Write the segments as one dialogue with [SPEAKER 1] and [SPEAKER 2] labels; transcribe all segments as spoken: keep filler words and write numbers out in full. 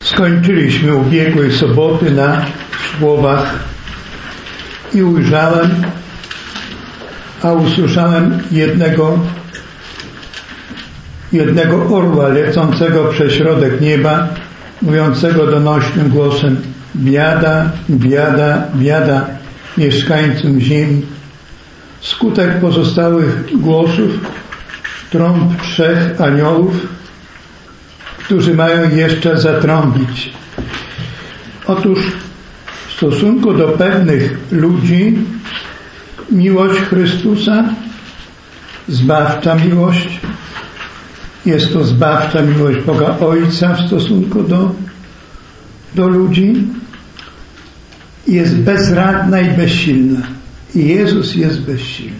[SPEAKER 1] Skończyliśmy ubiegłej soboty na słowach i ujrzałem, a usłyszałem jednego, jednego orła lecącego przez środek nieba, mówiącego donośnym głosem: biada, biada, biada mieszkańcom ziemi. Skutek pozostałych głosów trąb trzech aniołów, którzy mają jeszcze zatrąbić. Otóż w stosunku do pewnych ludzi miłość Chrystusa, zbawcza miłość, jest to zbawcza miłość Boga Ojca w stosunku do, do ludzi, jest bezradna i bezsilna. I Jezus jest bezsilny.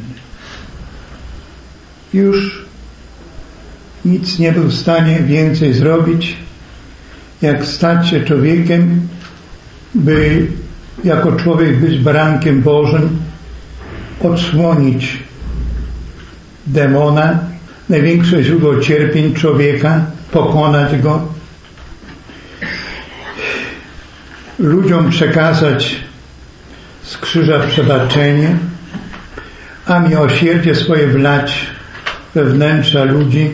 [SPEAKER 1] Już nic nie był w stanie więcej zrobić, jak stać się człowiekiem, by jako człowiek być barankiem Bożym, odsłonić demona, największe źródło cierpień człowieka, pokonać go, ludziom przekazać z krzyża przebaczenie, a miłosierdzie swoje wlać we wnętrza ludzi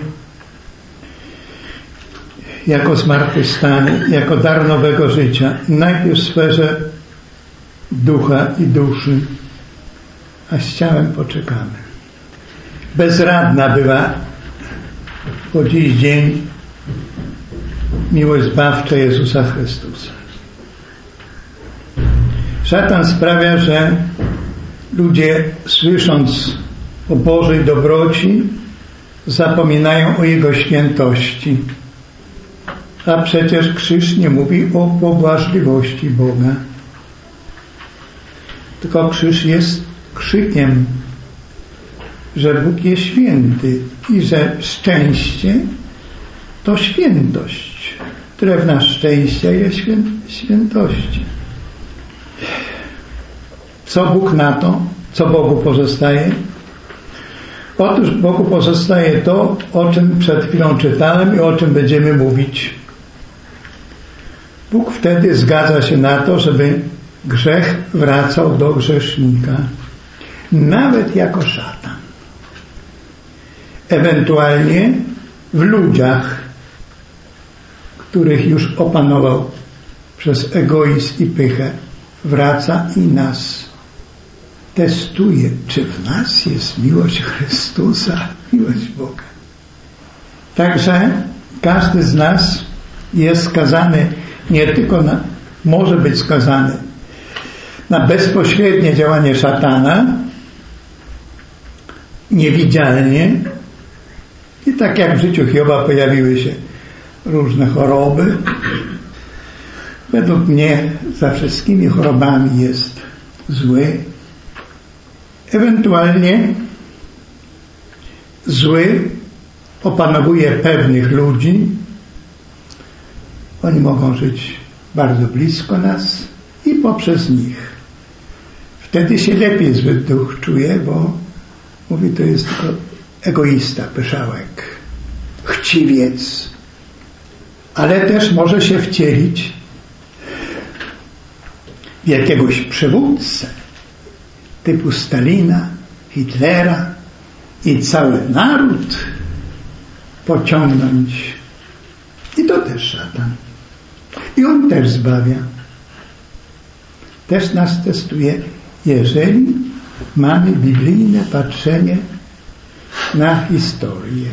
[SPEAKER 1] jako zmartwychwstanie, jako dar nowego życia. Najpierw w sferze ducha i duszy, a z ciałem poczekamy. Bezradna była po dziś dzień miłość zbawcza Jezusa Chrystusa. Szatan sprawia, że ludzie, słysząc o Bożej dobroci, zapominają o Jego świętości. A przecież krzyż nie mówi o pobłażliwości Boga. Tylko krzyż jest krzykiem, że Bóg jest święty i że szczęście to świętość. Drewna szczęścia jest świę, świętości. Co Bóg na to? Co Bogu pozostaje? Otóż Bogu pozostaje to, o czym przed chwilą czytałem i o czym będziemy mówić. Bóg wtedy zgadza się na to, żeby grzech wracał do grzesznika, nawet jako szatan. Ewentualnie w ludziach, których już opanował przez egoizm i pychę, wraca i nas testuje, czy w nas jest miłość Chrystusa, miłość Boga. Także każdy z nas jest skazany nie tylko na, może być skazany na bezpośrednie działanie szatana, niewidzialnie, i tak jak w życiu Hioba pojawiły się różne choroby. Według mnie za wszystkimi chorobami jest zły. Ewentualnie zły opanowuje pewnych ludzi. Oni mogą żyć bardzo blisko nas i poprzez nich. Wtedy się lepiej zły duch czuje, bo mówi, to jest tylko egoista, pyszałek, chciwiec. Ale też może się wcielić w jakiegoś przywódcę typu Stalina, Hitlera i cały naród pociągnąć. I to też szatan. I on też zbawia. Też nas testuje, jeżeli mamy biblijne patrzenie na historię.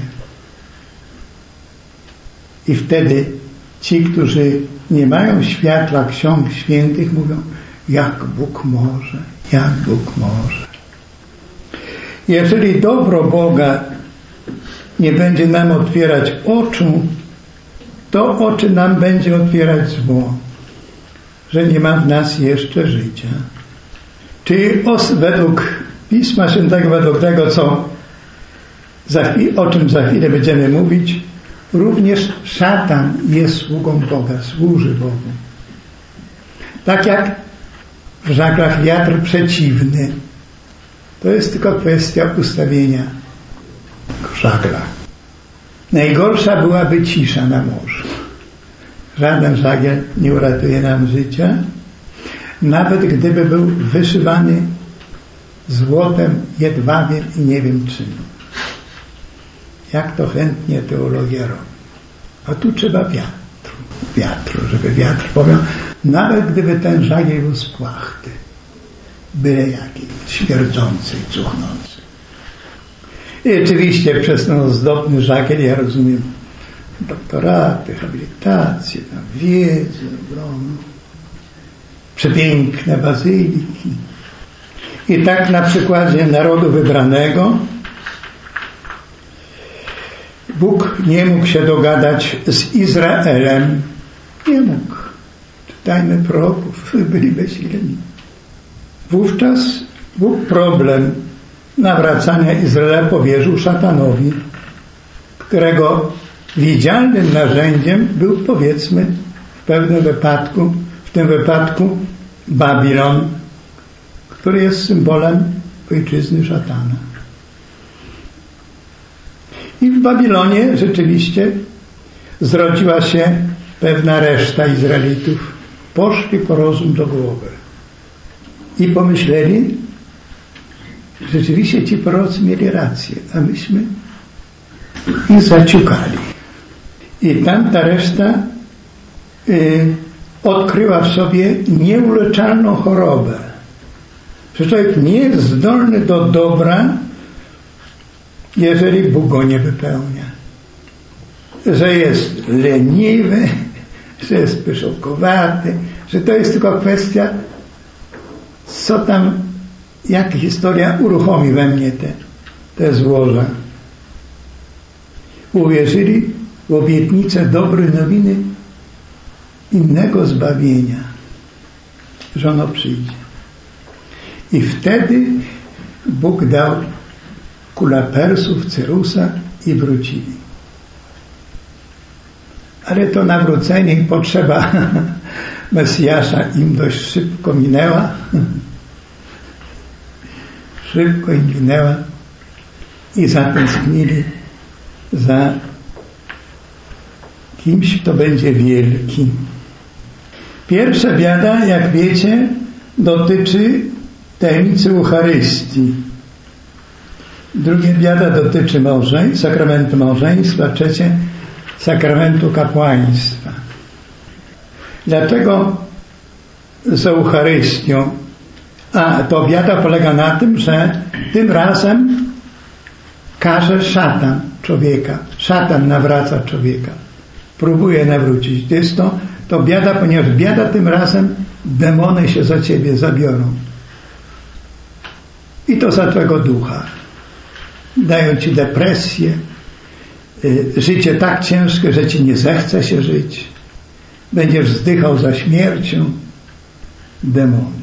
[SPEAKER 1] I wtedy ci, którzy nie mają światła ksiąg świętych, mówią, jak Bóg może, jak Bóg może. Jeżeli dobro Boga nie będzie nam otwierać oczu, to oczy nam będzie otwierać zło, że nie ma w nas jeszcze życia. Czyli os, według Pisma Świętego, według tego, co za chwilę, o czym za chwilę będziemy mówić, również szatan jest sługą Boga, służy Bogu. Tak jak w żaglach wiatr przeciwny. To jest tylko kwestia ustawienia żagla. Najgorsza byłaby cisza na morzu. Żaden żagiel nie uratuje nam życia, nawet gdyby był wyszywany złotem, jedwabiem i nie wiem czym. Jak to chętnie teologia robi. A tu trzeba wiatru, wiatru, żeby wiatr powiał, nawet gdyby ten żagiel był z płachty, byle jaki, śmierdzący, cuchnący. I oczywiście przez ten ozdobny żagiel ja rozumiem doktoraty, habilitacje, tam wiedzę ogromną, przepiękne bazyliki. I tak na przykładzie narodu wybranego Bóg nie mógł się dogadać z Izraelem. Nie mógł. Czytajmy proroków, byli bezsilni. Wówczas Bóg problem nawracania Izraela powierzył szatanowi, którego widzialnym narzędziem był, powiedzmy, w pewnym wypadku, w tym wypadku Babilon, który jest symbolem ojczyzny szatana. I w Babilonie rzeczywiście zrodziła się pewna reszta Izraelitów. Poszli po rozum do głowy i pomyśleli, rzeczywiście ci prorocy mieli rację, a myśmy ich zaciukali. I tamta reszta y, odkryła w sobie nieuleczalną chorobę, że człowiek nie jest zdolny do dobra, jeżeli Bóg go nie wypełnia. Że jest leniwy, że jest pyszałkowaty, że to jest tylko kwestia, co tam, jak historia uruchomi we mnie te, te złoża. Uwierzyli w obietnicę dobrej nowiny innego zbawienia, że ono przyjdzie. I wtedy Bóg dał kula Persów, Cyrusa i wrócili. Ale to nawrócenie i potrzeba Mesjasza im dość szybko minęła. Szybko im minęła i zatęsknili za kimś, kto będzie wielki. Pierwsza biada, jak wiecie, dotyczy tajemnicy Eucharystii. Druga biada dotyczy małżeństwa, sakramentu małżeństwa, trzecie sakramentu kapłaństwa. Dlaczego z Eucharystią? A to biada polega na tym, że tym razem każe szatan człowieka. Szatan nawraca człowieka. Próbuje nawrócić. To jest to, to biada, ponieważ biada tym razem demony się za ciebie zabiorą. I to za twego ducha. Dają ci depresję, życie tak ciężkie, że ci nie zechce się żyć. Będziesz wzdychał za śmiercią. Demony.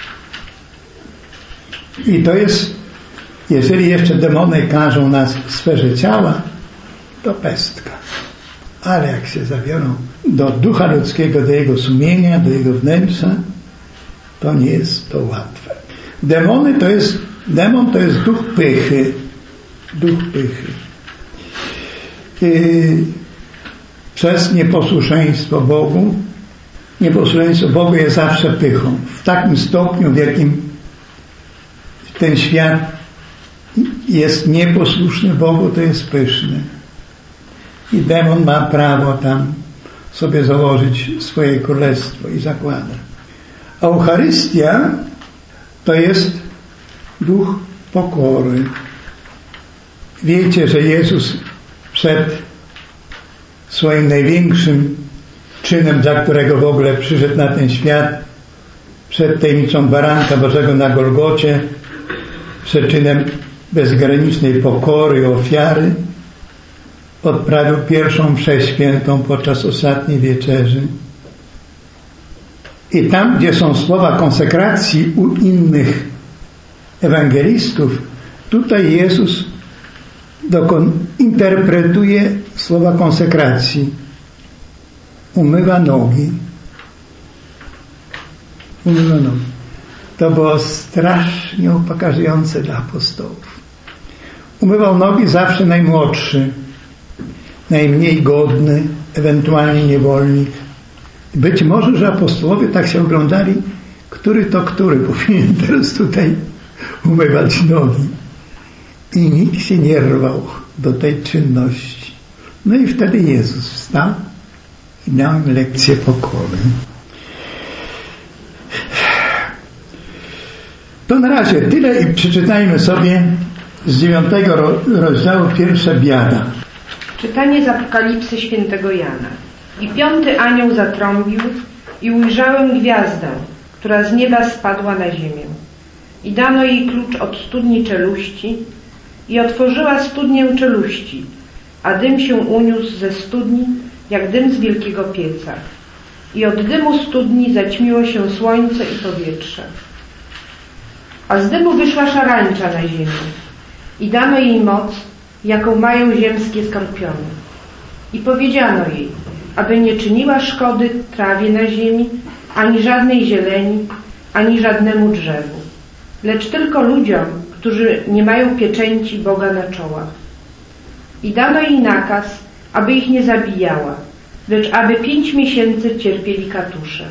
[SPEAKER 1] I to jest, jeżeli jeszcze demony każą nas w sferze ciała, to pestka. Ale jak się zabiorą do ducha ludzkiego, do jego sumienia, do jego wnętrza, to nie jest to łatwe. Demony to jest, demon to jest duch pychy. Duch pychy. Yy, przez nieposłuszeństwo Bogu, nieposłuszeństwo Bogu jest zawsze pychą. W takim stopniu, w jakim ten świat jest nieposłuszny Bogu, to jest pyszny. I demon ma prawo tam sobie założyć swoje królestwo i zakłada. A Eucharystia to jest duch pokory. Wiecie, że Jezus przed swoim największym czynem, dla którego w ogóle przyszedł na ten świat, przed tajemnicą baranka Bożego na Golgocie, przed czynem bezgranicznej pokory i ofiary, odprawił pierwszą mszę świętą podczas ostatniej wieczerzy. I tam, gdzie są słowa konsekracji u innych ewangelistów, tutaj Jezus dokon interpretuje słowa konsekracji. Umywa nogi. Umywa nogi. To było strasznie upokarzające dla apostołów. Umywał nogi zawsze najmłodszy, najmniej godny, ewentualnie niewolnik. Być może, że apostołowie tak się oglądali, który to który powinien teraz tutaj umywać nogi. I nikt się nie rwał do tej czynności. No i wtedy Jezus wstał i dał im lekcję pokory. To na razie tyle i przeczytajmy sobie z dziewiątego rozdziału pierwsza biada.
[SPEAKER 2] Czytanie z Apokalipsy świętego Jana. I piąty anioł zatrąbił i ujrzałem gwiazdę, która z nieba spadła na ziemię. I dano jej klucz od studni czeluści i otworzyła studnię czeluści, a dym się uniósł ze studni, jak dym z wielkiego pieca. I od dymu studni zaćmiło się słońce i powietrze. A z dymu wyszła szarańcza na ziemię i dano jej moc, jaką mają ziemskie skorpiony. I powiedziano jej, aby nie czyniła szkody trawie na ziemi, ani żadnej zieleni, ani żadnemu drzewu, lecz tylko ludziom, którzy nie mają pieczęci Boga na czołach. I dano jej nakaz, aby ich nie zabijała, lecz aby pięć miesięcy cierpieli katusze.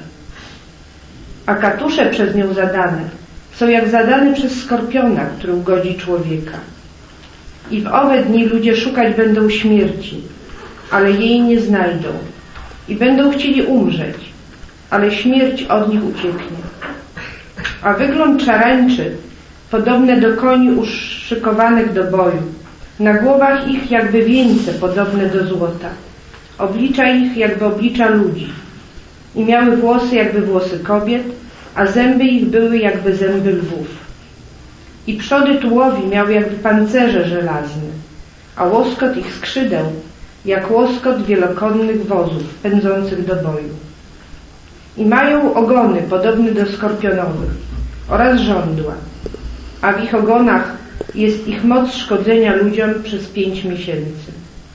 [SPEAKER 2] A katusze przez nią zadane są jak zadane przez skorpiona, który ugodzi człowieka. I w owe dni ludzie szukać będą śmierci, ale jej nie znajdą. I będą chcieli umrzeć, ale śmierć od nich ucieknie. A wygląd szarańczy, podobne do koni uszykowanych do boju, na głowach ich jakby wieńce podobne do złota, oblicza ich jakby oblicza ludzi. I miały włosy jakby włosy kobiet, a zęby ich były jakby zęby lwów. I przody tułowi miały jakby pancerze żelazne, a łoskot ich skrzydeł jak łoskot wielokonnych wozów pędzących do boju. I mają ogony podobne do skorpionowych oraz żądła, a w ich ogonach jest ich moc szkodzenia ludziom przez pięć miesięcy.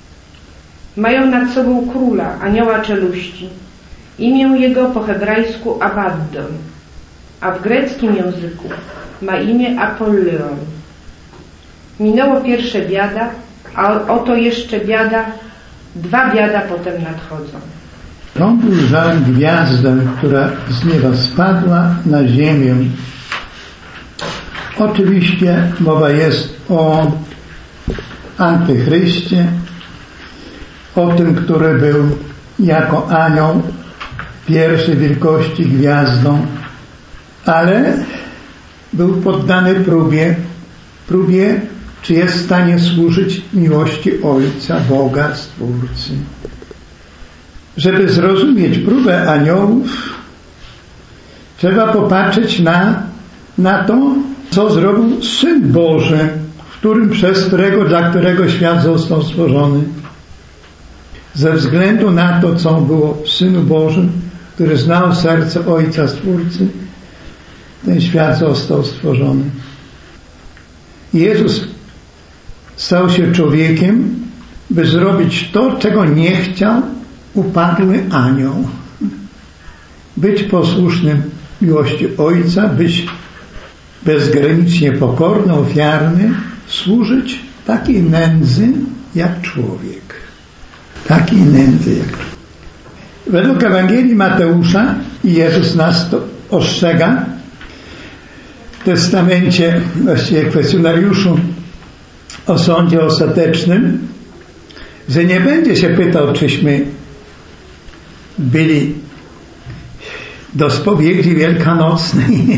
[SPEAKER 2] Mają nad sobą króla, anioła czeluści, imię jego po hebrajsku Abaddon, a w greckim języku ma imię Apollyon. Minęło pierwsze biada, a oto jeszcze biada, dwa biada potem nadchodzą.
[SPEAKER 1] Trąbił ujrzałem gwiazdę, która z nieba spadła na ziemię. Oczywiście mowa jest o Antychryście, o tym, który był jako anioł pierwszej wielkości gwiazdą, ale był poddany próbie, próbie, czy jest w stanie służyć miłości Ojca, Boga, Stwórcy. Żeby zrozumieć próbę aniołów, trzeba popatrzeć na, na to, co zrobił Syn Boży, w którym, przez którego, dla którego świat został stworzony. Ze względu na to, co było w Synu Bożym, który znał serce Ojca Stwórcy, ten świat został stworzony. Jezus stał się człowiekiem, by zrobić to, czego nie chciał upadły anioł. Być posłusznym miłości Ojca, być bezgranicznie pokorny, ofiarny, służyć takiej nędzy jak człowiek. Takiej nędzy jak człowiek. Według Ewangelii Mateusza, i Jezus nas to ostrzega w testamencie, właściwie kwestionariuszu o sądzie ostatecznym, że nie będzie się pytał, czyśmy byli do spowiedzi wielkanocnej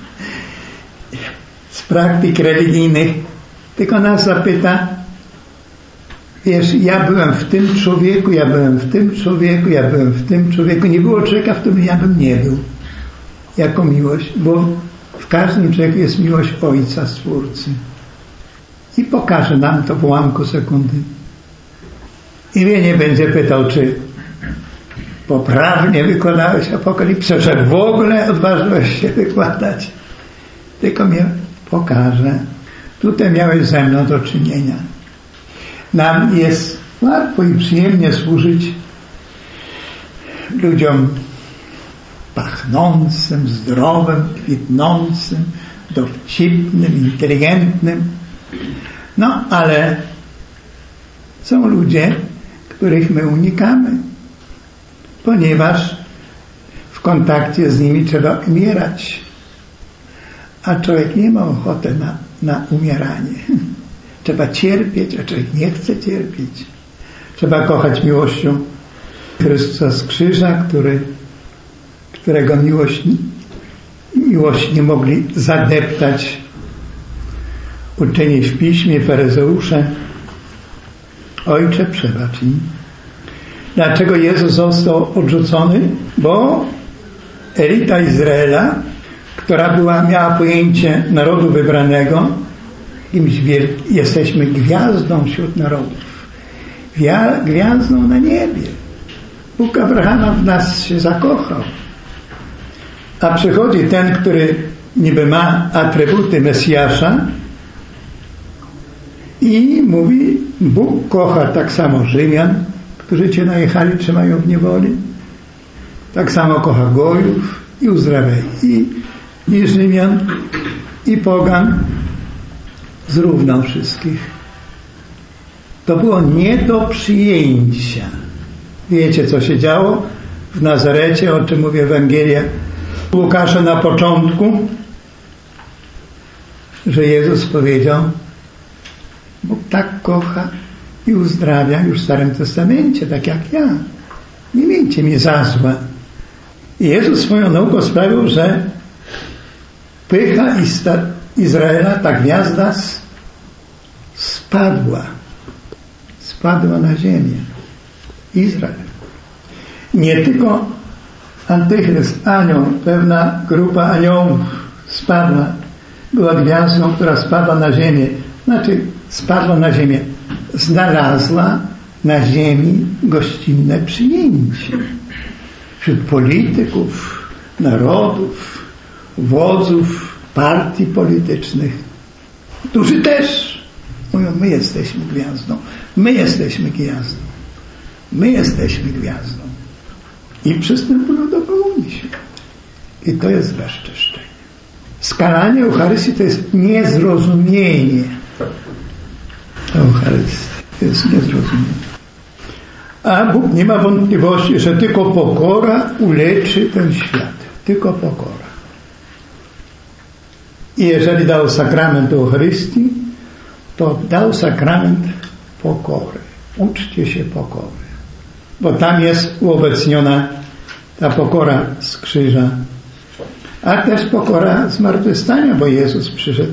[SPEAKER 1] z praktyk religijnych, tylko nas zapyta, wiesz, ja byłem w tym człowieku, ja byłem w tym człowieku, ja byłem w tym człowieku. Nie było człowieka, w którym ja bym nie był. Jako miłość, bo w każdym człowieku jest miłość Ojca Stwórcy. I pokaże nam to w ułamku sekundy. I mnie nie będzie pytał, czy poprawnie wykładałeś Apokalipsę, że w ogóle odważyłeś się wykładać. Tylko mnie pokaże. Tutaj miałeś ze mną do czynienia. Nam jest łatwo i przyjemnie służyć ludziom pachnącym, zdrowym, kwitnącym, dowcipnym, inteligentnym. No, ale są ludzie, których my unikamy, ponieważ kontakcie z nimi trzeba umierać. A człowiek nie ma ochoty na, na umieranie. Trzeba cierpieć, a człowiek nie chce cierpieć. Trzeba kochać miłością Chrystusa z krzyża, który, którego miłość, miłość nie mogli zadeptać uczeni w piśmie, faryzeusze. Ojcze, przebacz im. Dlaczego Jezus został odrzucony? Bo elita Izraela, która była, miała pojęcie narodu wybranego, jesteśmy gwiazdą wśród narodów. Gwiazdą na niebie. Bóg Abrahama w nas się zakochał. A przychodzi ten, który niby ma atrybuty Mesjasza i mówi, Bóg kocha tak samo Rzymian, którzy cię najechali, trzymają w niewoli. Tak samo kocha Gojów i uzdrawia i, i Rzymian, i pogan. Zrównał wszystkich. To było nie do przyjęcia. Wiecie, co się działo w Nazarecie, o czym mówi Ewangelia Łukasza na początku, że Jezus powiedział, Bóg tak kocha i uzdrawia już w Starym Testamencie, tak jak ja. Nie miejcie mnie za złe. I Jezus swoją nauką sprawił, że pycha Izraela, ta gwiazda spadła. Spadła na ziemię. Izrael. Nie tylko Antychryst, anioł, pewna grupa aniołów spadła. Była gwiazdą, która spadła na ziemię. Znaczy, spadła na ziemię. Znalazła na ziemi gościnne przyjęcie. Wśród polityków, narodów, wodzów, partii politycznych, którzy też mówią, my jesteśmy gwiazdą, my jesteśmy gwiazdą, my jesteśmy gwiazdą. I przystępują do komunii świętej. I to jest bezczeszczenie. Skalanie Eucharystii to jest niezrozumienie Eucharystii. To jest niezrozumienie. A Bóg nie ma wątpliwości, że tylko pokora uleczy ten świat. Tylko pokora. I jeżeli dał sakrament Eucharystii, to dał sakrament pokory. Uczcie się pokory. Bo tam jest uobecniona ta pokora z krzyża. A też pokora zmartwychwstania, bo Jezus przyszedł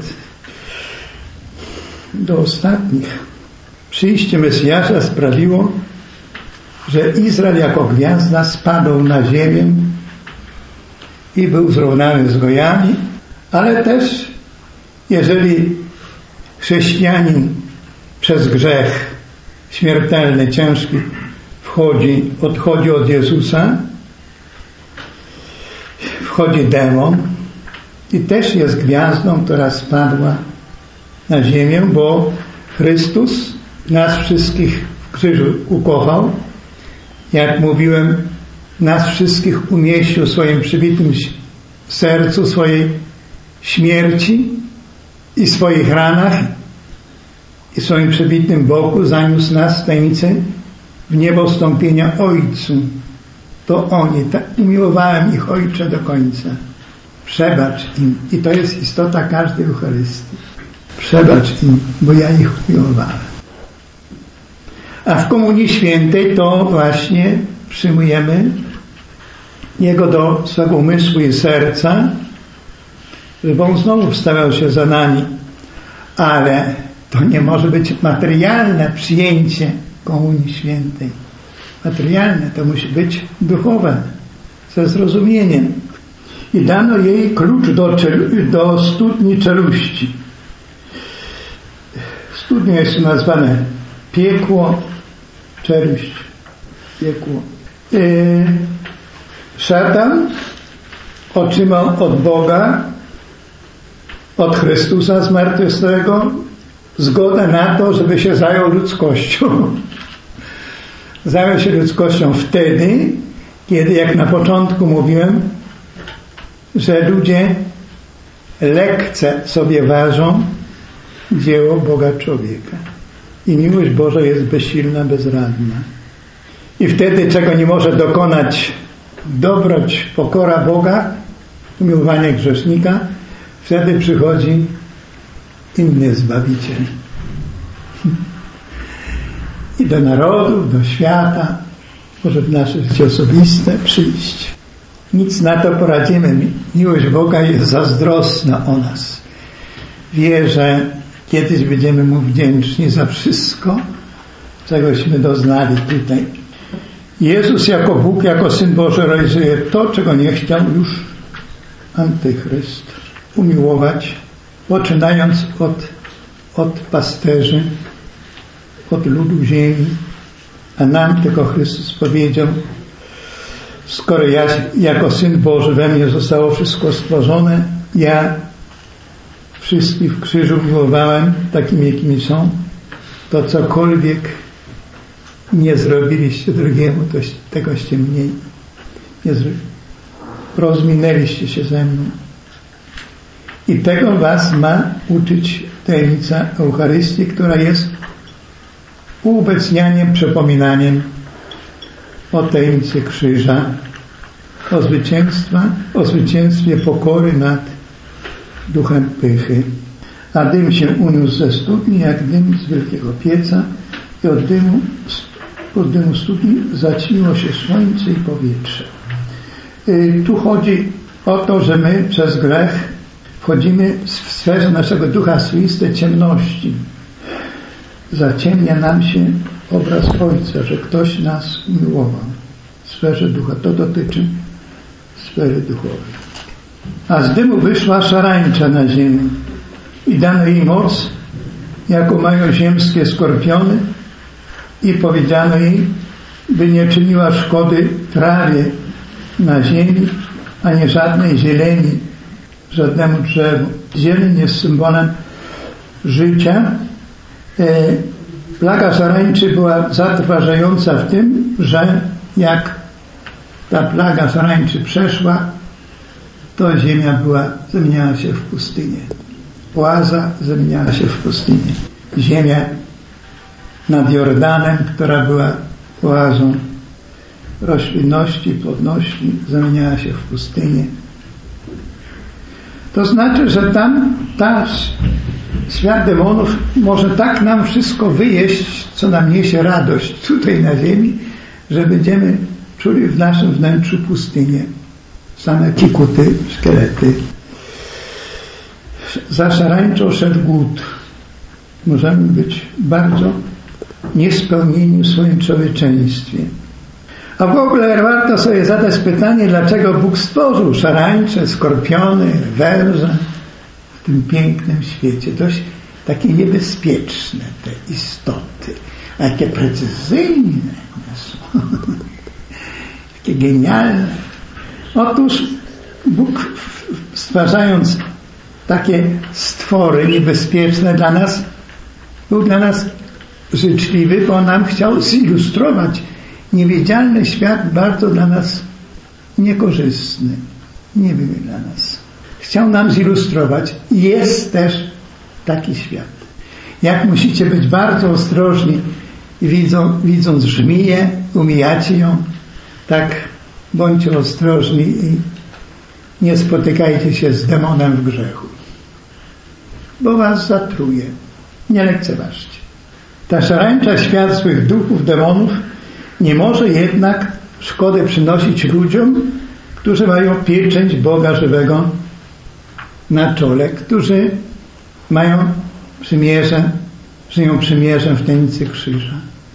[SPEAKER 1] do ostatnich. Przyjście Mesjasza sprawiło, że Izrael jako gwiazda spadł na ziemię i był zrównany z gojami, ale też jeżeli chrześcijanin przez grzech śmiertelny, ciężki wchodzi, odchodzi od Jezusa, wchodzi demon i też jest gwiazdą, która spadła na ziemię, bo Chrystus nas wszystkich w krzyżu ukochał. Jak mówiłem, nas wszystkich umieścił w swoim przybitym sercu, swojej śmierci i swoich ranach i w swoim przebitym boku zaniósł nas w tajemnicę w niebo wstąpienia Ojcu. To oni, tak umiłowałem ich, Ojcze, do końca. Przebacz im. I to jest istota każdej Eucharystii. Przebacz im, bo ja ich umiłowałem. A w Komunii Świętej to właśnie przyjmujemy Jego do swego umysłu i serca, żeby On znowu wstawiał się za nami. Ale to nie może być materialne przyjęcie Komunii Świętej. Materialne to musi być duchowe, ze zrozumieniem. I dano jej klucz do, do studni czeluści. Studnia jest nazwane piekło, czeluść, piekło. Yy, szatan otrzymał od Boga, od Chrystusa zmartwychwstałego zgodę na to, żeby się zajął ludzkością. Zajął się ludzkością wtedy, kiedy, jak na początku mówiłem, że ludzie lekce sobie ważą dzieło Boga człowieka. I miłość Boża jest bezsilna, bezradna. I wtedy, czego nie może dokonać dobroć, pokora Boga, umiłowanie grzesznika, wtedy przychodzi inny Zbawiciel. I do narodów, do świata, może w nasze życie osobiste przyjść. Nic na to poradzimy. Miłość Boga jest zazdrosna o nas. Wie, że kiedyś będziemy Mu wdzięczni za wszystko, czegośmy doznali tutaj. Jezus jako Bóg, jako Syn Boży realizuje to, czego nie chciał już Antychryst. Umiłować, poczynając od, od pasterzy, od ludu ziemi, a nam tylko Chrystus powiedział: skoro ja jako Syn Boży we mnie zostało wszystko stworzone, ja wszystkich w krzyżu miłowałem takimi, jakimi są, to cokolwiek nie zrobiliście drugiemu, to tegoście mniej nie zrobili. Rozminęliście się ze mną. I tego was ma uczyć tajemnica Eucharystii, która jest uobecnianiem, przypominaniem o tajemnicy krzyża, o zwycięstwa, o zwycięstwie pokory nad duchem pychy. A dym się uniósł ze studni, jak dym z wielkiego pieca, i od dymu, od dymu studni zaćmiło się słońce i powietrze. Yy, tu chodzi o to, że my przez grzech wchodzimy w sferze naszego ducha swoiste ciemności. Zaciemnia nam się obraz Ojca, że ktoś nas umiłował w sferze ducha. To dotyczy sfery duchowej. A z dymu wyszła szarańcza na ziemię i dano jej moc, jaką mają ziemskie skorpiony, i powiedziano jej, by nie czyniła szkody trawie na ziemi, ani żadnej zieleni, żadnemu drzewu. Zieleń jest symbolem życia. Plaga szarańczy była zatrważająca w tym, że jak ta plaga szarańczy przeszła, to ziemia była, zamieniała się w pustynię. Oaza zamieniała się w pustynię. Ziemia nad Jordanem, która była oazą roślinności, plodności, zamieniała się w pustynię. To znaczy, że tam ta świat demonów może tak nam wszystko wyjeść, co nam niesie radość tutaj na ziemi, że będziemy czuli w naszym wnętrzu pustynię. Same kikuty, szkielety. Za szarańczą szedł głód. Możemy być bardzo niespełnieni w swoim człowieczeństwie. A w ogóle warto sobie zadać pytanie, dlaczego Bóg stworzył szarańcze, skorpiony, węże w tym pięknym świecie. Dość takie niebezpieczne te istoty, a jakie precyzyjne są. Takie genialne. Otóż Bóg, stwarzając takie stwory niebezpieczne dla nas, był dla nas życzliwy, bo nam chciał zilustrować niewiedzialny świat, bardzo dla nas niekorzystny, niemiły dla nas. Chciał nam zilustrować. Jest też taki świat. Jak musicie być bardzo ostrożni, widzą, widząc żmiję, umijacie ją, tak bądźcie ostrożni i nie spotykajcie się z demonem w grzechu, bo was zatruje. Nie lekceważcie. Ta szarańcza świat złych duchów, demonów nie może jednak szkody przynosić ludziom, którzy mają pieczęć Boga żywego na czole, którzy mają przymierze, żyją przymierzem w tajemnicy krzyża.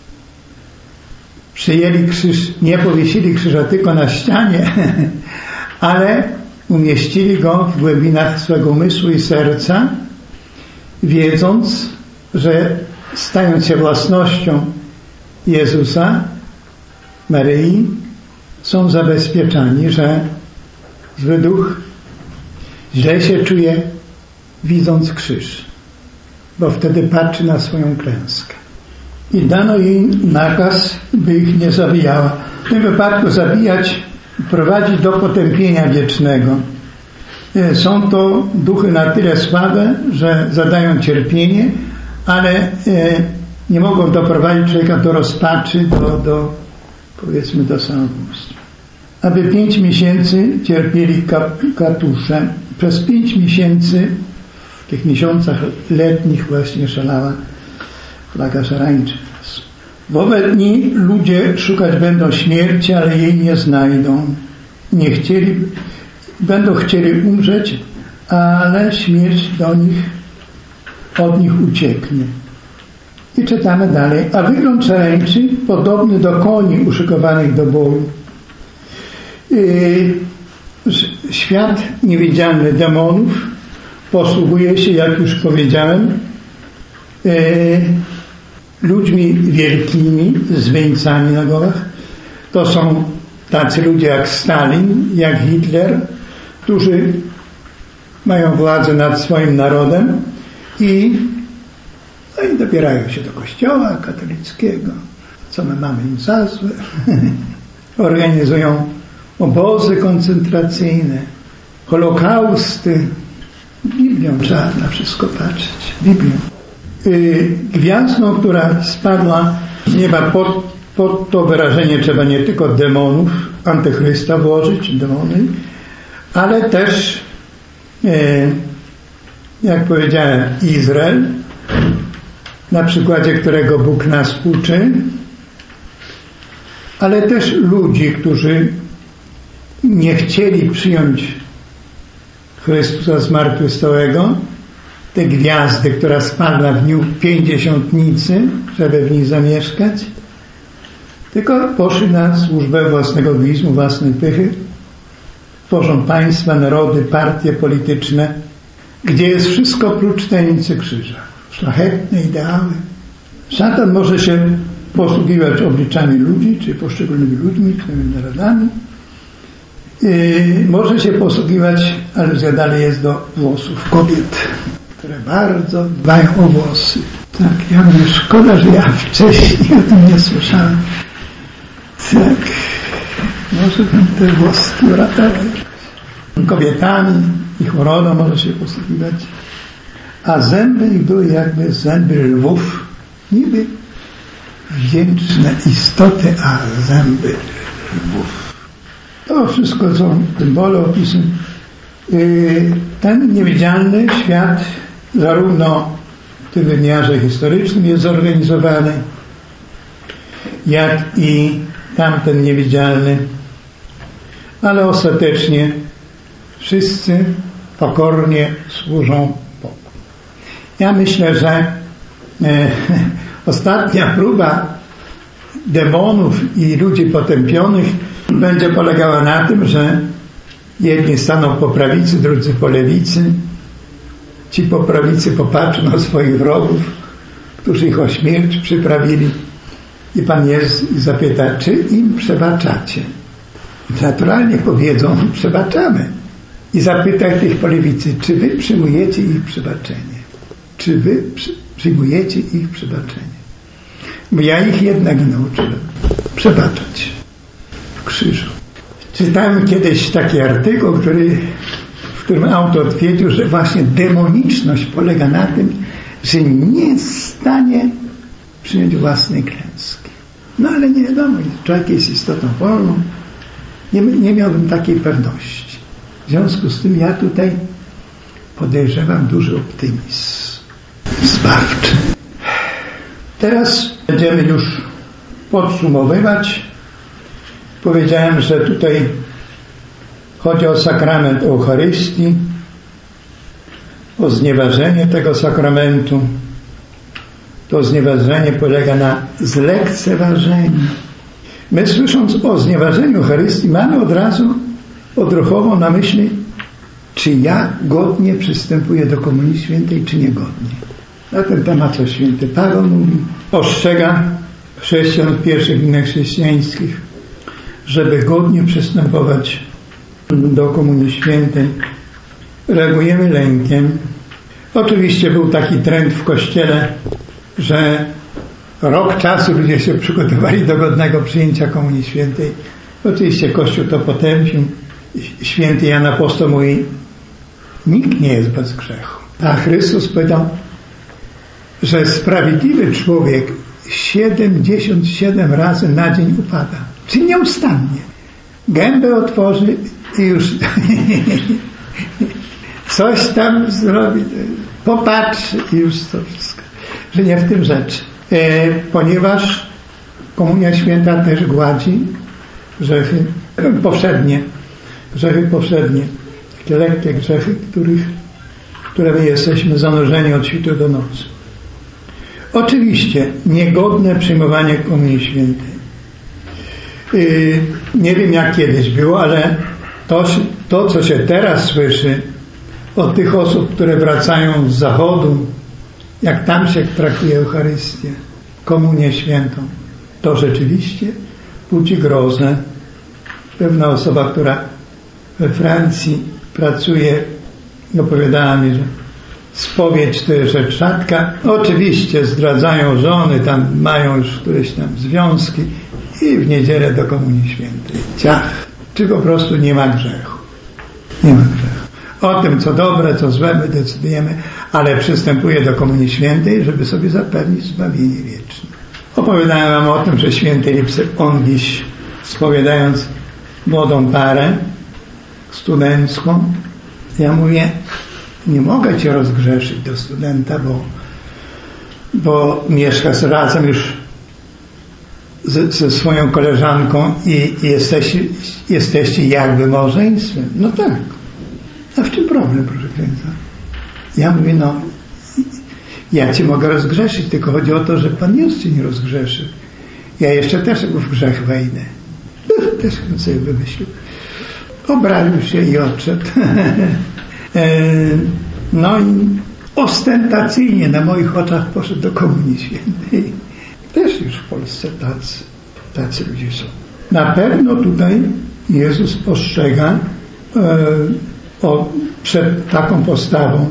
[SPEAKER 1] Przyjęli krzyż, nie powiesili krzyża tylko na ścianie, ale umieścili go w głębinach swego umysłu i serca, wiedząc, że stając się własnością Jezusa, Maryi, są zabezpieczani, że zły duch źle się czuje, widząc krzyż, bo wtedy patrzy na swoją klęskę. I dano jej nakaz, by ich nie zabijała. W tym wypadku zabijać prowadzi do potępienia wiecznego. Są to duchy na tyle słabe, że zadają cierpienie, ale nie mogą doprowadzić człowieka do rozpaczy, do, do powiedzmy do samobójstwa. aby pięć miesięcy cierpieli katusze. Przez pięć miesięcy, w tych miesiącach letnich właśnie szalała plaga szarańczy. W owe dni ludzie szukać będą śmierci, ale jej nie znajdą. Nie chcieli, będą chcieli umrzeć, ale śmierć do nich, od nich ucieknie. I czytamy dalej. A wygląd szarańczy podobny do koni uszykowanych do boju. Yy, świat niewidzialny demonów posługuje się, jak już powiedziałem, yy, ludźmi wielkimi, z wieńcami na głowach. To są tacy ludzie jak Stalin, jak Hitler, którzy mają władzę nad swoim narodem i, no i dobierają się do kościoła katolickiego. Co my mamy im za złe? Organizują obozy koncentracyjne, holokausty. Biblią trzeba na wszystko patrzeć. Biblią. Gwiazdą, która spadła z nieba, pod, pod to wyrażenie trzeba nie tylko demonów, antychrysta włożyć, demony, ale też, jak powiedziałem, Izrael, na przykładzie którego Bóg nas uczy, ale też ludzi, którzy nie chcieli przyjąć Chrystusa zmartwychwstałego, te gwiazdy, która spadła w dniu pięćdziesiątnicy, żeby w nich zamieszkać, tylko poszli na służbę własnego egoizmu, własnej pychy, tworzą państwa, narody, partie polityczne, gdzie jest wszystko prócz tajemnicy krzyża. Szlachetne ideały. Szatan może się posługiwać obliczami ludzi, czy poszczególnymi ludźmi, czy narodami. Yy, może się posługiwać, aluzja dalej jest do włosów kobiet, które bardzo dbają o włosy. Tak, ja mówię, szkoda, że ja wcześniej o tym nie słyszałem. Tak, może bym te włoski uratował. Kobietami i chorobą może się posługiwać. A zęby ich były jakby zęby lwów, niby wdzięczne istoty, a zęby lwów. To wszystko są symbole, opisy. Ten niewidzialny świat zarówno w tym wymiarze historycznym jest zorganizowany, jak i tamten niewidzialny, ale ostatecznie wszyscy pokornie służą Bogu. Ja myślę, że e, ostatnia próba demonów i ludzi potępionych będzie polegała na tym, że jedni staną po prawicy, drudzy po lewicy. Ci po prawicy popatrzą na swoich wrogów, którzy ich o śmierć przyprawili, i Pan Jezus zapyta, czy im przebaczacie? Naturalnie powiedzą, przebaczamy. I zapyta tych po lewicy, czy wy przyjmujecie ich przebaczenie? Czy wy przy, przyjmujecie ich przebaczenie? Bo ja ich jednak nauczyłem przebaczać w krzyżu. Czytałem kiedyś taki artykuł, który, w którym autor twierdził, że właśnie demoniczność polega na tym, że nie jest w stanie przyjąć własnej klęski. No ale nie wiadomo, człowiek jest istotą wolną. Nie, nie miałbym takiej pewności. W związku z tym ja tutaj podejrzewam duży optymizm zbawczy. Teraz będziemy już podsumowywać. Powiedziałem, że tutaj chodzi o sakrament Eucharystii, o znieważenie tego sakramentu. To znieważenie polega na zlekceważeniu. My, słysząc o znieważeniu Eucharystii, mamy od razu odruchowo na myśli, czy ja godnie przystępuję do Komunii Świętej, czy niegodnie. Na ten temat co święty Paweł mówi, ostrzega chrześcijan w pierwszych dniach chrześcijańskich, żeby godnie przystępować do Komunii Świętej. Reagujemy lękiem. Oczywiście był taki trend w Kościele, że rok czasu ludzie się przygotowali do godnego przyjęcia Komunii Świętej. Oczywiście Kościół to potępił. Święty Jan Apostoł mówi, nikt nie jest bez grzechu. A Chrystus powiedział, że sprawiedliwy człowiek siedemdziesiąt siedem razy na dzień upada. Czyli nieustannie. gębę otworzy i już coś tam zrobi, popatrzy i już to wszystko. Że nie w tym rzecz. E, ponieważ Komunia Święta też gładzi grzechy powszednie, grzechy powszednie, takie lekkie grzechy, których, które my jesteśmy zanurzeni od świtu do nocy. Oczywiście niegodne przyjmowanie Komunii Świętej. Yy, nie wiem jak kiedyś było, ale to, to, co się teraz słyszy od tych osób, które wracają z Zachodu, jak tam się traktuje Eucharystię, Komunię Świętą, to rzeczywiście budzi grozę. Pewna osoba, która we Francji pracuje, opowiadała mi, że spowiedź to jest rzecz rzadka. Oczywiście zdradzają żony, tam mają już któreś tam związki i w niedzielę do Komunii Świętej. Ciach, czy po prostu nie ma grzechu. Nie ma grzechu. O tym, co dobre, co złe, my decydujemy, ale przystępuje do Komunii Świętej, żeby sobie zapewnić zbawienie wieczne. Opowiadałem wam o tym, że święty Lipsyl Ongiś, spowiadając młodą parę studencką, ja mówię, nie mogę cię rozgrzeszyć do studenta, bo, bo mieszkasz razem już z, ze swoją koleżanką i, i jesteście, jesteście jakby małżeństwem. No tak. A w czym problem, proszę księdza? Ja mówię, no ja cię mogę rozgrzeszyć, tylko chodzi o to, że Pan Jezus cię nie rozgrzeszy. Ja jeszcze też w grzech wejdę. Też sobie wymyślił. Obraził się i odszedł. No i ostentacyjnie na moich oczach poszedł do Komunii Świętej. Też już w Polsce tacy, tacy ludzie są. Na pewno tutaj Jezus ostrzega e, o, przed taką postawą,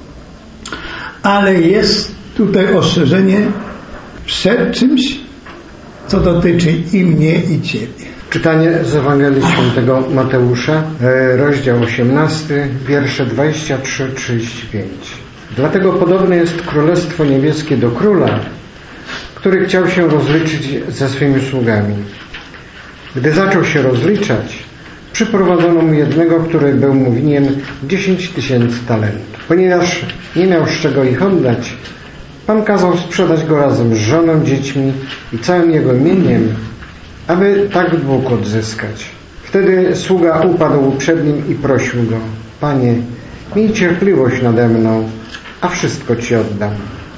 [SPEAKER 1] ale jest tutaj ostrzeżenie przed czymś, co dotyczy i mnie, i Ciebie.
[SPEAKER 3] Czytanie z Ewangelii Świętego Mateusza, rozdział osiemnasty, wiersze dwadzieścia trzy do trzydziestu pięciu. Dlatego podobne jest Królestwo Niebieskie do króla, który chciał się rozliczyć ze swymi sługami. Gdy zaczął się rozliczać, przyprowadzono mu jednego, który był mu winien dziesięć tysięcy talentów. Ponieważ nie miał z czego ich oddać, Pan kazał sprzedać go razem z żoną, dziećmi i całym jego mieniem, aby tak dług odzyskać. Wtedy sługa upadł przed nim i prosił go: Panie, miej cierpliwość nade mną, a wszystko Ci oddam.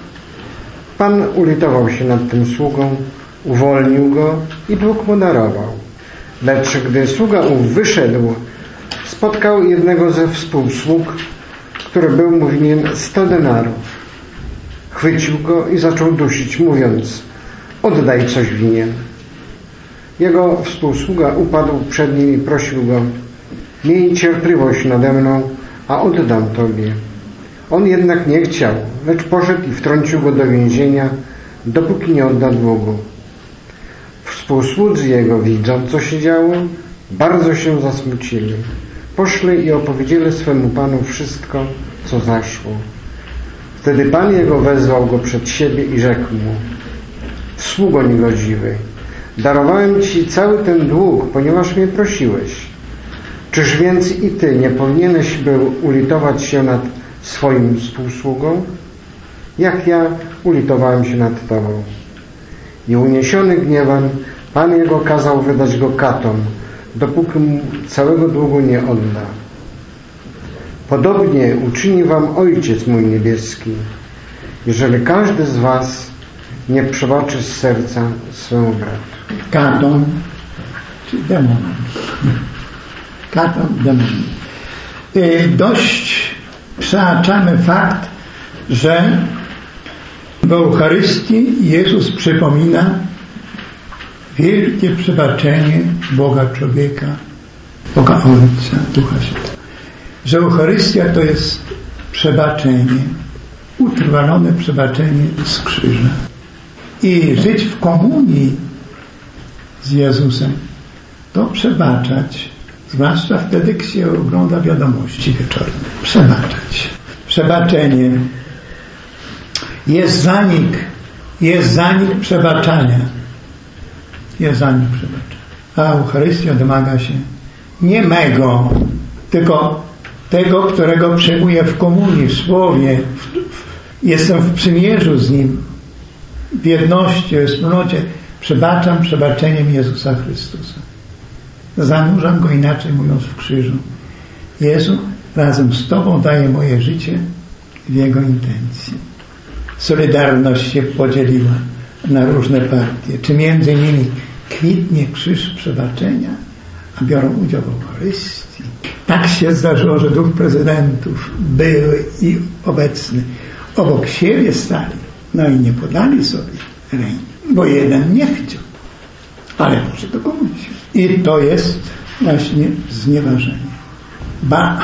[SPEAKER 3] Pan ulitował się nad tym sługą, uwolnił go i dług mu darował. Lecz gdy sługa ów wyszedł, spotkał jednego ze współsług, który był mu winien sto denarów. Chwycił go i zaczął dusić, mówiąc: oddaj coś winien. Jego współsługa upadł przed nim i prosił go: miej cierpliwość nade mną, a oddam Tobie. On jednak nie chciał, lecz poszedł i wtrącił go do więzienia, dopóki nie odda długu. Współsłudzy jego, widząc, co się działo, bardzo się zasmucili. Poszli i opowiedzieli swemu panu wszystko, co zaszło. Wtedy pan jego wezwał go przed siebie i rzekł mu: sługo niegodziwy, darowałem ci cały ten dług, ponieważ mnie prosiłeś. Czyż więc i ty nie powinieneś był ulitować się nad swoim współsługą, jak ja ulitowałem się nad tobą? I uniesiony gniewem, pan jego kazał wydać go katom, dopóki mu całego długu nie odda. Podobnie uczyni wam Ojciec mój niebieski, jeżeli każdy z was nie przebaczy z serca swemu bratu.
[SPEAKER 1] Katon, czy demon. Katon, demon. Yy, dość przeaczamy fakt, że w Eucharystii Jezus przypomina wielkie przebaczenie Boga człowieka, Boga Ojca, Ducha Świętego. Że Eucharystia to jest przebaczenie, utrwalone przebaczenie z krzyża. I żyć w komunii z Jezusem to przebaczać, zwłaszcza wtedy, gdy się ogląda wiadomości wieczorne. Przebaczać. Przebaczenie jest zanik, jest zanik przebaczania. Jest zanik przebaczania. A Eucharystia domaga się nie mego, tylko tego, którego przyjmuję w komunii, w słowie, w, w, jestem w przymierzu z Nim, w jedności, w wspólnocie. Przebaczam przebaczeniem Jezusa Chrystusa. Zanurzam Go, inaczej mówiąc, w krzyżu. Jezu, razem z Tobą daję moje życie w Jego intencji. Solidarność się podzieliła na różne partie. Czy między nimi kwitnie krzyż przebaczenia, a biorą udział w Eucharystii. Tak się zdarzyło, że dwóch prezydentów były i obecny obok siebie stali, no i nie podali sobie ręki, bo jeden nie chciał, ale może to komuś. I to jest właśnie znieważenie. Ba,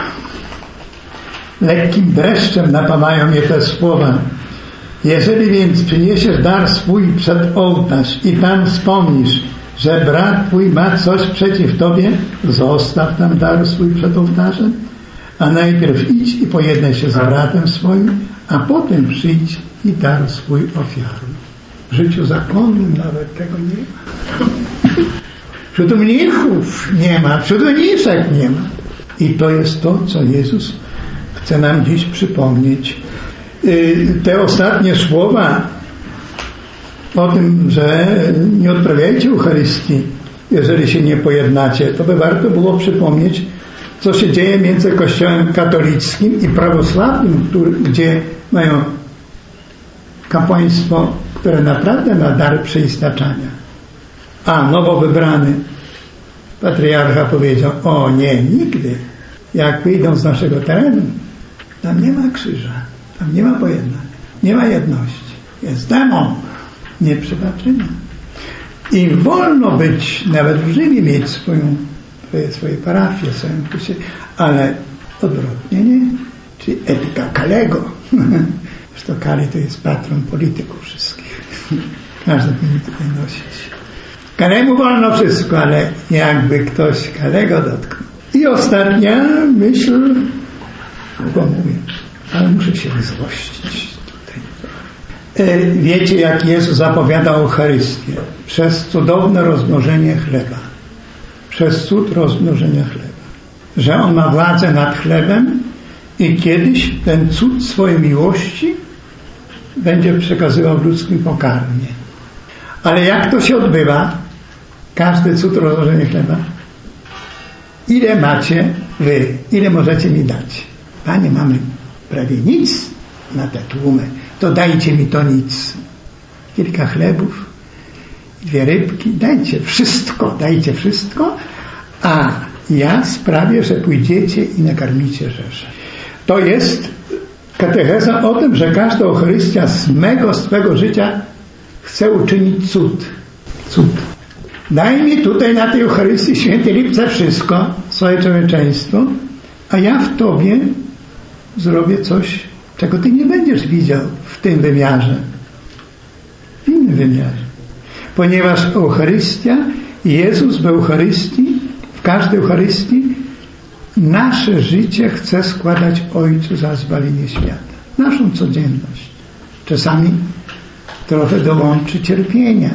[SPEAKER 1] lekkim dreszczem napawają mnie te słowa. Jeżeli więc przyniesiesz dar swój przed ołtarz i tam wspomnisz, że brat twój ma coś przeciw tobie, zostaw tam dar swój przed ołtarzem, a najpierw idź i pojednaj się z bratem swoim, a potem przyjdź i dar swój ofiaruj. W życiu zakonnym nawet tego nie ma. Wśród mnichów nie ma, wśród mniszek nie ma. I to jest to, co Jezus chce nam dziś przypomnieć. Te ostatnie słowa o tym, że nie odprawiajcie Eucharystii, jeżeli się nie pojednacie, to by warto było przypomnieć, co się dzieje między Kościołem katolickim i prawosławnym, który, gdzie mają kapłaństwo, które naprawdę ma dar przeistaczania. A nowo wybrany patriarcha powiedział: o nie, nigdy. Jak wyjdą z naszego terenu, tam nie ma krzyża, tam nie ma pojednania, nie ma jedności. Jest demon, nie przebaczenia. I wolno być, nawet w Rzymie mieć swoją, swoje, swoje parafie, swoją kusie, ale odwrotnie nie. Czyli etyka Kalego. Zresztą Kali to jest patron polityków wszystkich. Każdy powinien tutaj nosić. Kalemu wolno wszystko, ale jakby ktoś Kalego dotknął. I ostatnia myśl, długo mówię, ale muszę się złościć tutaj. Wiecie, jak Jezus zapowiada Eucharystię? Przez cudowne rozmnożenie chleba. Przez cud rozmnożenia chleba. Że On ma władzę nad chlebem i kiedyś ten cud swojej miłości będzie przekazywał w ludzkim pokarmie. Ale jak to się odbywa? Każdy cud rozmnożenia chleba. Ile macie wy? Ile możecie mi dać? Panie, mamy prawie nic na te tłumy. To dajcie mi to nic. Kilka chlebów, dwie rybki. Dajcie wszystko, dajcie wszystko, a ja sprawię, że pójdziecie i nakarmicie rzeszę. To jest katecheza o tym, że każda Eucharystia z mego, swego życia chce uczynić cud. Cud. Daj mi tutaj na tej Eucharystii, święty Lipce, wszystko, swoje człowieczeństwo, a ja w Tobie zrobię coś, czego Ty nie będziesz widział w tym wymiarze. W innym wymiarze. Ponieważ Eucharystia, Jezus w Eucharystii, w każdej Eucharystii nasze życie chce składać Ojcu za zbawienie świata. Naszą codzienność. Czasami trochę dołączy cierpienia.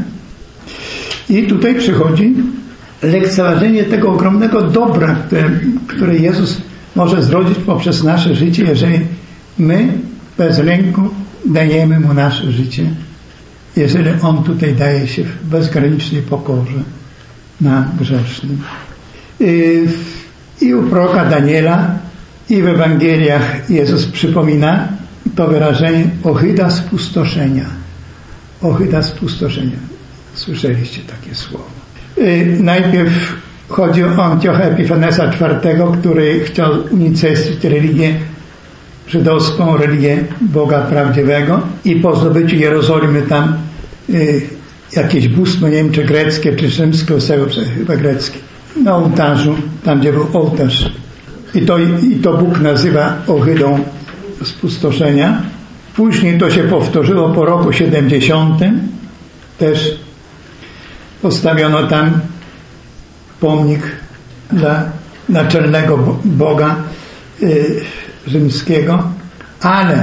[SPEAKER 1] I tutaj przychodzi lekceważenie tego ogromnego dobra, które, które Jezus może zrodzić poprzez nasze życie, jeżeli my bez lęku dajemy Mu nasze życie, jeżeli On tutaj daje się w bezgranicznej pokorze nam grzesznym. I, i u proroka Daniela, i w Ewangeliach Jezus przypomina to wyrażenie ohyda spustoszenia. Ohyda spustoszenia. Słyszeliście takie słowo. Yy, najpierw chodzi o Antiocha Epifanesa czwartego, który chciał unicestwić religię żydowską, religię Boga prawdziwego i po zdobyciu Jerozolimy tam yy, jakieś bóstwo, nie wiem czy greckie, czy rzymskie, chyba greckie, na ołtarzu, tam gdzie był ołtarz. I to, i to Bóg nazywa ohydą spustoszenia. Później to się powtórzyło po roku siedemdziesiątym. Też postawiono tam pomnik dla naczelnego Boga y, rzymskiego. Ale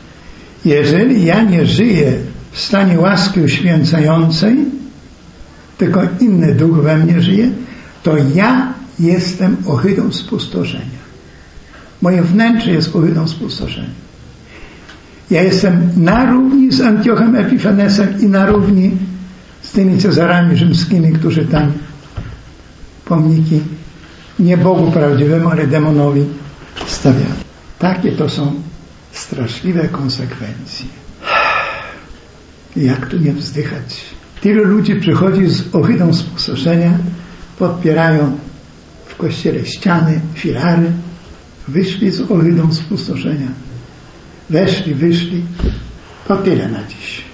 [SPEAKER 1] jeżeli ja nie żyję w stanie łaski uświęcającej, tylko inny duch we mnie żyje, to ja jestem ohydą spustoszenia. Moje wnętrze jest ohydą spustoszenia. Ja jestem na równi z Antiochem Epifanesem i na równi z tymi Cezarami rzymskimi, którzy tam pomniki nie Bogu prawdziwemu, ale demonowi stawiali. Takie to są straszliwe konsekwencje. Jak tu nie wzdychać? Tylu ludzi przychodzi z ohydą spustoszenia, podpierają w kościele ściany, filary, wyszli z ohydą spustoszenia. Weszli, wyszli. To tyle na dziś.